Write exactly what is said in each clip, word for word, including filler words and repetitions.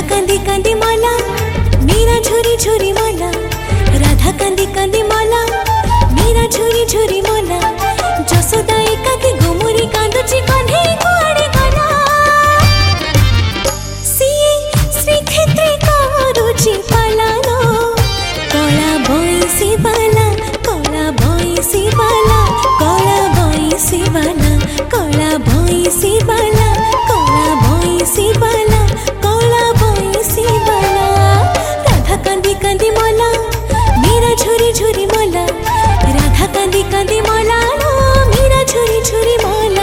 कांदी कांदी माला मीरा झुरी झुरी माला राधा कांदी कांदी माला मीरा झुरी झुरी माला जसोदा एकाकी गुमुरी कांदुची कान्हे कुआडे गला सीए श्रीक्षेत्रे करुची पालानो कला बंसी बाला कला बंसी बाला कला बंसी बाला कला बंसी बाला कला बंसी बाला कला बंसी बाला राधा कांदी कांदी माला मीरा झुरी झुरी माला राधा कांदी कांदी माला मीरा झुरी झुरी माला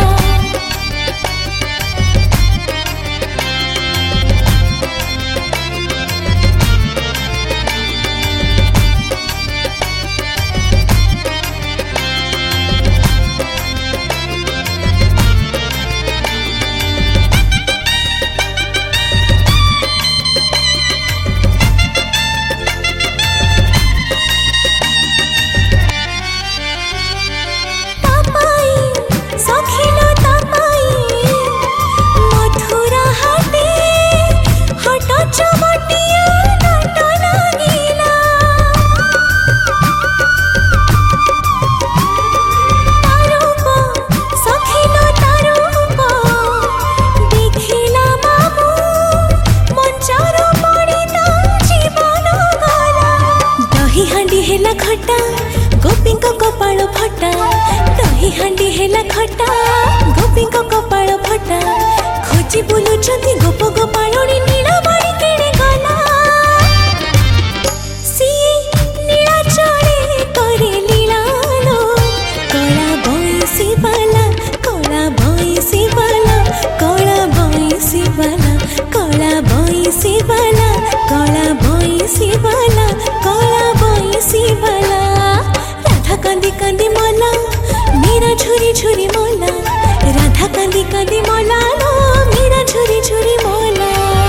हेला खटा गोपी को कपाल फटा दही हांडी हेला खटा गोपी को कपाल फटा खोजी बुलुचंती गोप गोपाळोनी नीला बाड़ी केड़े गला सीए नीला चढ़े करे लीलालो कला बंसी बाला कला बंसी बाला कला बंसी बाला कला बंसी बाला कला बंसी बाला कला बंसी बाला राधा कांदी कांदी माला मीरा झुरी झुरी माला राधा कांदी कांदी माला मीरा झुरी झुरी माला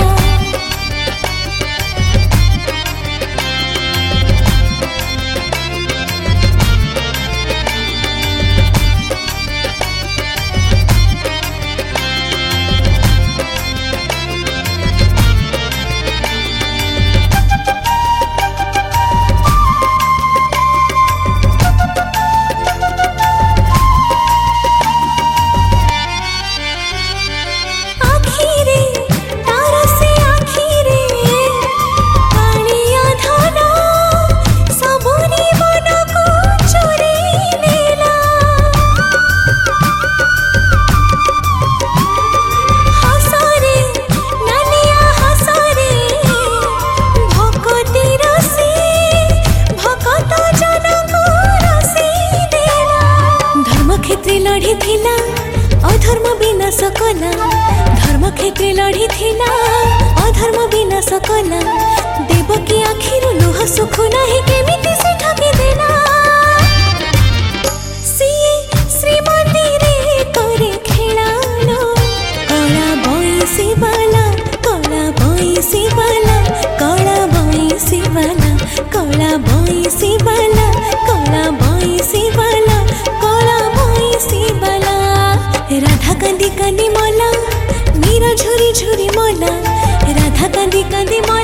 लड़ी थिला अधर्म विनाश कला धर्म क्षेत्रे लड़ी थिला अधर्म विनाश कला देवकी आखिरु लुह सुख नाही केमिति से ठगी देला सीए श्रीमंदिरे करे खेलालो कला बंसी बाला कला बंसी बाला कला बंसी बाला कला बंसी बाला कला बंसी बाला कला बंसी बाला राधा कांदी कांदी माला मीरा झुरी झुरी माला राधा कांदी कांदी माला।